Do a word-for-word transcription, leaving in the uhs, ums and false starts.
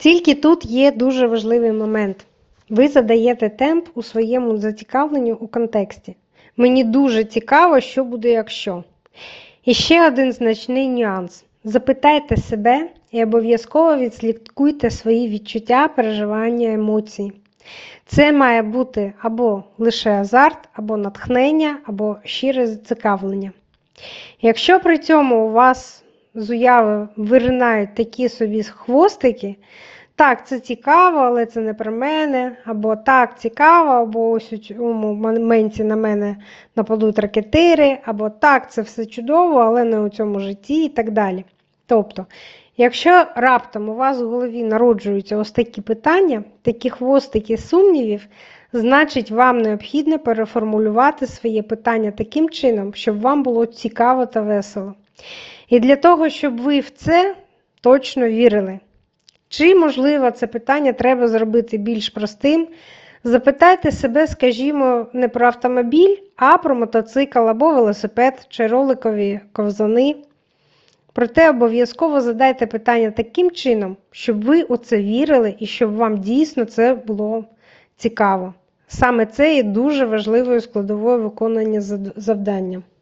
Тільки тут є дуже важливий момент. Ви задаєте темп у своєму зацікавленню у контексті. Мені дуже цікаво, що буде якщо. І ще один значний нюанс. Запитайте себе і обов'язково відслідкуйте свої відчуття, переживання, емоції. Це має бути або лише азарт, або натхнення, або щире зацікавлення. Якщо при цьому у вас з уяви виринають такі собі хвостики, так, це цікаво, але це не про мене, або так, цікаво, або ось у цьому моменті на мене нападуть ракетири, або так, це все чудово, але не у цьому житті і так далі. Тобто, якщо раптом у вас в голові народжуються ось такі питання, такі хвостики сумнівів, значить вам необхідно переформулювати своє питання таким чином, щоб вам було цікаво та весело. І для того, щоб ви в це точно вірили. Чи, можливо, це питання треба зробити більш простим? Запитайте себе, скажімо, не про автомобіль, а про мотоцикл або велосипед чи роликові ковзани. Проте обов'язково задайте питання таким чином, щоб ви у це вірили і щоб вам дійсно це було цікаво. Саме це є дуже важливою складовою виконання завдання.